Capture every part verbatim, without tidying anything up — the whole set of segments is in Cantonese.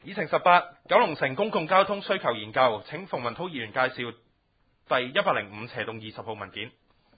議程十八，九龍城公共交通需求研究，請馮文滔議員介紹第一百零五斜棟二十號文件。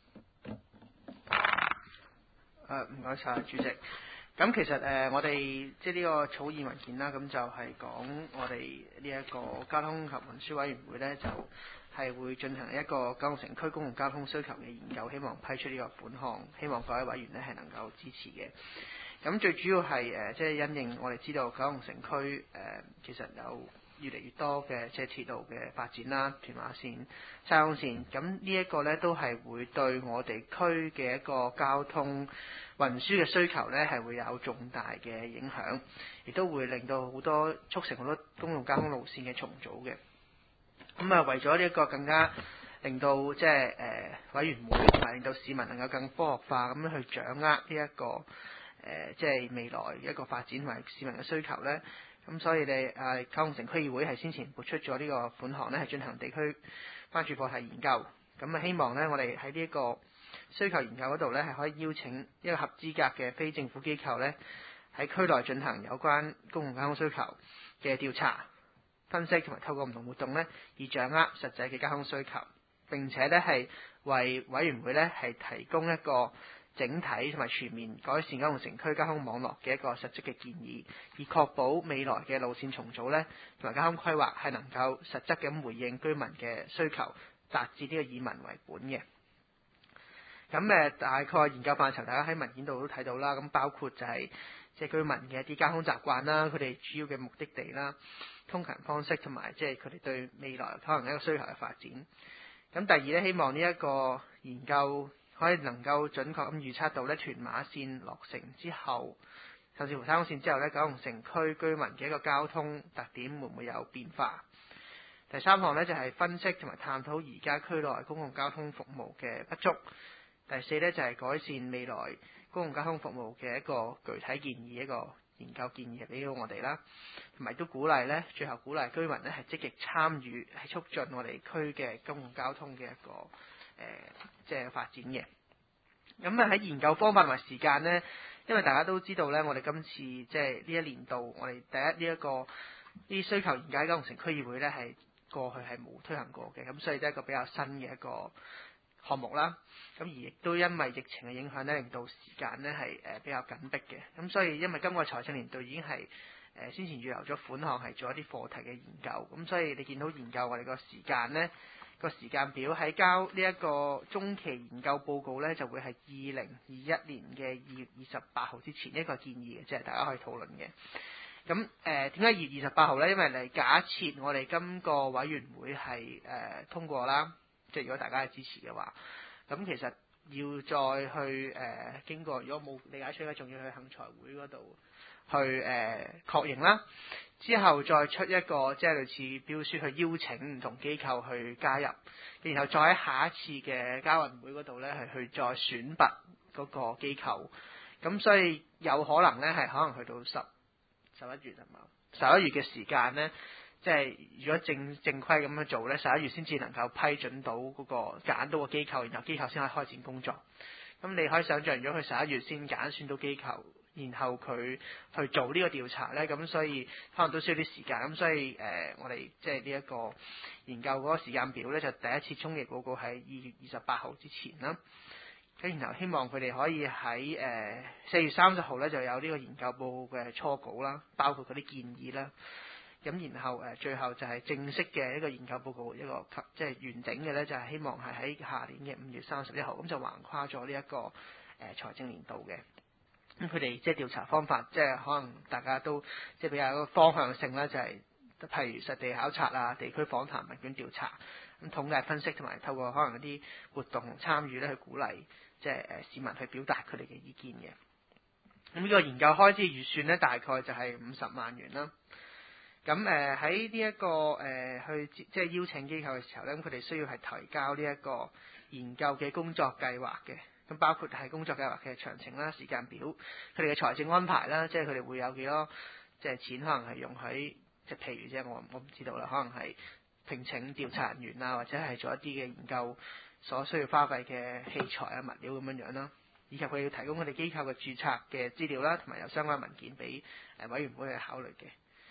誒唔該晒，主席。咁其實誒、呃，我哋即係呢個草擬文件啦，咁就係講我哋呢一個交通及運輸委員會呢，就係、是、會進行一個九龍城區公共交通需求嘅研究，希望批出呢個款項，希望各位委員呢係能夠支持嘅。咁最主要係誒，即係因應我哋知道九龍城區誒、呃，其實有越嚟越多嘅即係鐵路嘅發展啦，屯馬線、西貢線，咁呢一個呢，都係會對我哋區嘅一個交通運輸嘅需求呢係會有重大嘅影響，亦都會令到好多促成好多公共交通路線嘅重組嘅。咁啊，為咗呢一個更加令到即係誒委員會同埋令到市民能夠更科學化咁樣去掌握呢、這、一個誒即係未來一個發展同埋市民嘅需求呢。咁所以你誒九龍城區議會係先前撥出咗呢個款項呢，係進行地區關注課題研究。咁啊，希望呢，我哋喺呢一個需求研究嗰度呢，係可以邀請一個合資格嘅非政府機構呢，喺區內進行有關公共交通需求嘅調查、分析同埋透過唔同活動呢，以掌握實際嘅交通需求，並且呢係為委員會呢係提供一個整體同埋全面改善九龍城區交通網絡嘅一個實質嘅建議，以確保未來嘅路線重組呢同埋交通規劃係能夠實質咁回應居民嘅需求，達至呢個以民為本嘅。咁誒大概研究範疇，大家喺文件度都睇到啦。咁包括就係即係居民嘅一啲交通習慣啦，佢哋主要嘅目的地啦、通勤方式同埋即係佢哋對未來可能一個需求嘅發展。咁第二咧，希望呢一個研究可以能夠準確咁預測到咧屯馬線落成之後，甚至乎三公線之後咧，九龍城區居民嘅一個交通特點會唔會有變化？第三項咧就係分析同埋探討而家區內公共交通服務嘅不足。第四咧就係改善未來公共交通服務嘅一個具體建議，一個研究建議俾到我哋啦，同埋都鼓勵咧，最後鼓勵居民咧係積極參與，係促進我哋區嘅公共交通嘅一個誒、呃、即係發展嘅。咁啊喺研究方法同埋時間呢，因為大家都知道咧，我哋今次即係呢一年度，我哋第一呢一、這個呢啲需求研究九龍城區議會咧係過去係冇推行過嘅，咁所以都係一個比較新嘅一個項目啦，咁而亦都因為疫情嘅影響咧，令到時間咧係誒比較緊迫嘅。咁所以因為今個財政年度已經係誒先前預留咗款項係做一啲課題嘅研究，咁所以你見到研究我哋個時間咧個時間表喺交呢一個中期研究報告咧，就會係二零二一年嘅二月二十八號之前一個建議嘅，即係大家可以討論嘅。咁誒點解二月二十八號咧？因為嚟假設我哋今個委員會係誒、呃、通過啦。即係如果大家係支持嘅話，咁其實要再去誒、呃、經過，如果冇理解出咧，仲要去幸財會嗰度去誒、呃、確認啦，之後再出一個即係類似標書去邀請唔同機構去加入，然後再喺下一次嘅交運會嗰度咧係去再選拔嗰個機構，咁所以有可能咧係可能去到十十一月係嘛？十一月嘅時間咧。即係如果正正規咁樣做呢，十一月先至能夠批准到嗰、那個揀到個機構，然後機構先可以開展工作。咁你可以想象，如果佢十一月先揀選到機構，然後佢去做呢個調查呢，咁所以可能都需要啲時間。咁所以誒、呃，我哋即係呢一個研究嗰個時間表呢，就第一次中期報告喺二月二十八號之前啦。咁然後希望佢哋可以喺誒四月三十號呢就有呢個研究報告嘅初稿啦，包括嗰啲建議啦。咁然後誒最後就係正式嘅一個研究報告，一個即係完整嘅咧，就係希望係喺下年嘅五月三十一號，咁就橫跨咗呢一個誒財政年度嘅。咁佢哋即係調查方法，即係可能大家都即係比較一個方向性啦，就係譬如實地考察啊、地區訪談、問卷調查、咁統計分析，同埋透過可能一啲活動同參與咧，去鼓勵即係誒市民去表達佢哋嘅意見嘅。咁呢個研究開支預算咧，大概就係五十萬元啦。咁誒喺呢一個誒、呃、去即係邀請機構嘅時候咧，咁佢哋需要係提交呢一個研究嘅工作計劃嘅，咁包括係工作計劃嘅詳情啦、時間表、佢哋嘅財政安排啦，即係佢哋會有幾多即係錢可能係用喺即係譬如即係我我唔知道啦，可能係聘請調查人員啊，或者係做一啲嘅研究所需要花費嘅器材啊、物料咁樣樣啦，以及佢要提供佢哋機構嘅註冊嘅資料啦，同埋有相關文件俾誒委員會去考慮嘅。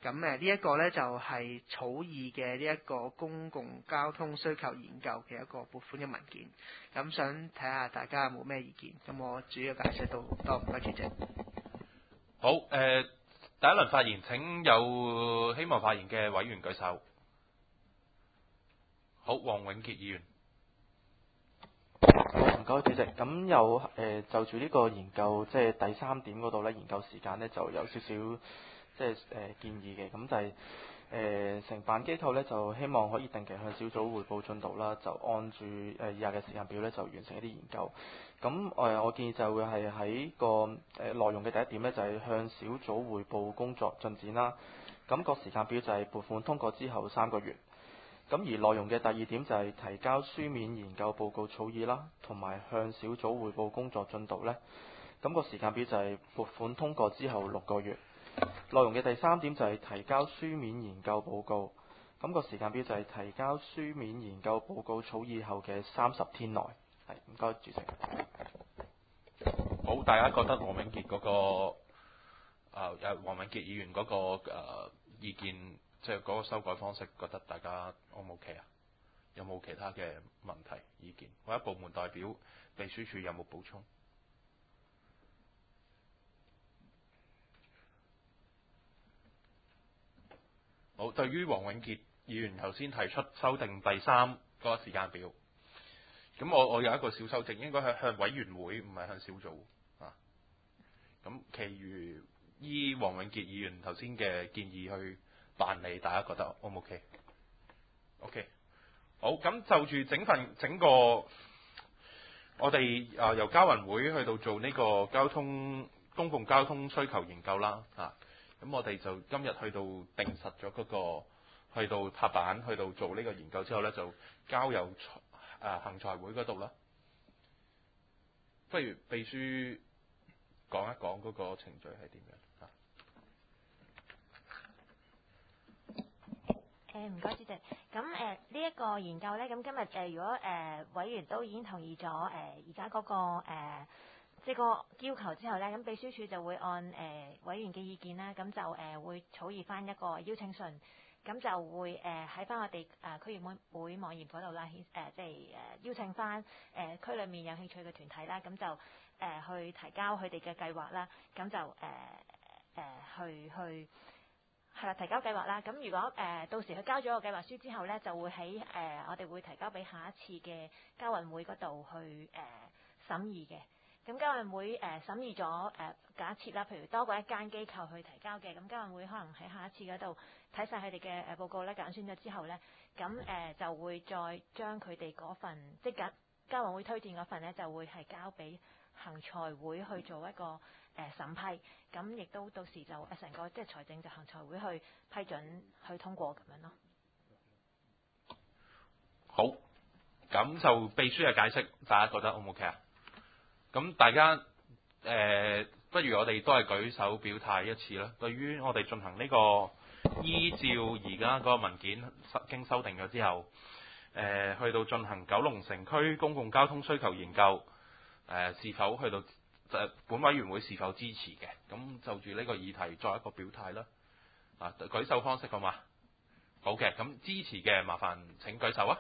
咁誒呢一個呢，就係草擬嘅呢一個公共交通需求研究嘅一個撥款嘅文件。咁想睇下大家有冇咩意見？咁我主要解釋到多，唔該主席。 好，誒、呃、第一輪發言請有希望發言嘅委員舉手。好，黃永傑議員。 唔該主席，咁有誒、呃、就住呢個研究，即係第三點嗰度咧，研究時間咧就有少少即係誒、呃、建議嘅，咁就係、是、誒承辦機構咧就希望可以定期向小組彙報進度啦，就按住誒、呃、以下嘅時間表咧就完成一啲研究。咁誒、呃、我建議就會係喺個誒、呃、內容嘅第一點咧就係、是、向小組彙報工作進展啦。咁、那個時間表就係撥款通過之後三個月。咁而內容嘅第二點就係提交書面研究報告草擬啦，同埋向小組彙報工作進度呢。咁、個時間表就係撥款通過之後六個月。內容嘅第三點就係提交書面研究報告。咁、個時間表就係提交書面研究報告草擬後嘅三十天內。係，唔該主席。 好，大家覺得黃永傑嗰、個誒誒黃永傑議員嗰、個誒、呃、意見？即係嗰個修改方式，覺得大家 O 唔 OK 啊？有冇其他嘅問題意見？或者部門代表、秘書處有冇補充？好，對於黃永傑議員頭先提出修訂第三嗰個時間表，咁我我有一個小修正，應該係向委員會，唔係向小組啊。咁，其餘依黃永傑議員頭先嘅建議去辦理，大家覺得 O 唔 OK？OK， 好，咁就住整份整個我哋啊、呃、由交運會去到做呢個交通公共交通需求研究啦，啊，咁我哋就今日去到定實咗嗰、嗰個，去到拍板，去到做呢個研究之後呢，就交由啊行財會嗰度啦。不如秘書講一講嗰個程序係點樣？ 誒唔該主席，咁誒呢一個研究咧，咁今日誒、呃、如果誒、呃、委員都已經同意咗誒而家嗰個誒即係個要求之後咧，咁秘書處就會按誒、呃、委員嘅意見啦，咁就誒、呃、會草擬翻一個邀請信，咁就會誒喺翻我哋誒區議會會網頁嗰度啦，誒即係誒邀請翻誒、呃、區裏面有興趣嘅團體啦，咁就誒、呃、去提交佢哋嘅計劃啦，咁就誒誒、呃、去去。係啦，提交計劃啦。咁如果誒、呃、到時佢交咗個計劃書之後咧，就會喺誒、呃、我哋會提交俾下一次嘅交運會嗰度去誒、呃、審議嘅。咁交運會誒、呃、審議咗誒、呃、假設啦，譬如多過一間機構去提交嘅，咁交運會可能喺下一次嗰度睇晒佢哋嘅誒報告咧，揀選咗之後咧，咁誒、呃、就會再將佢哋嗰份即係交運會推薦嗰份咧，就會係交俾行財會去做一個誒審批，咁亦都到時就誒成個即係財政就行財會去批准去通過咁樣咯。 好，咁就秘書嘅解釋，大家覺得 O 唔 OK 啊？咁大家誒、呃，不如我哋都係舉手表態一次啦。對於我哋進行呢個依照而家嗰個文件經修訂咗之後，誒、呃、去到進行九龍城區公共交通需求研究，誒、呃、是否去到誒本委員會是否支持嘅？咁就住呢個議題作一個表態啦。啊，舉手方式好嘛？好嘅，咁支持嘅麻煩請舉手啊！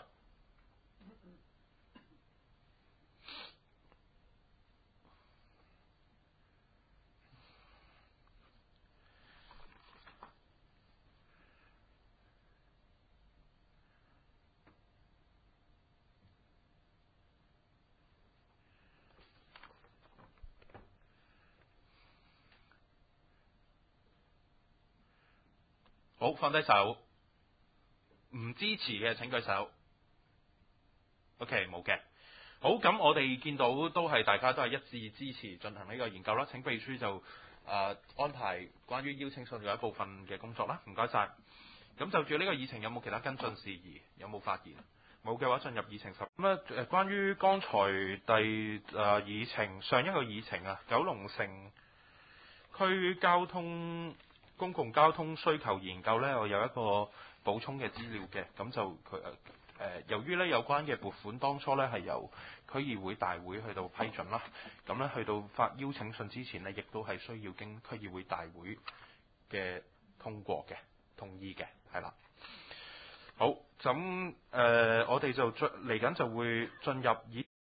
好，放低手。唔支持嘅請舉手。OK， 冇嘅。好，咁我哋見到都係大家都係一致支持進行呢個研究啦。請秘書就、呃、安排關於邀請信嘅一部分嘅工作啦。唔該晒。咁就住呢個議程有冇其他跟進事宜？有冇發言？冇嘅話進入議程十。咁咧誒，關於剛才第誒、呃、議程上一個議程啊，九龍城區交通公共交通需求研究呢，我有一個補充嘅資料嘅。咁就佢誒、呃、由於呢有關嘅撥款當初呢係由區議會大會去到批准啦，咁呢去到發邀請信之前呢，亦都係需要經區議會大會嘅通過嘅。 同意嘅，係啦。好，咁誒、呃，我哋就進嚟緊就會進入以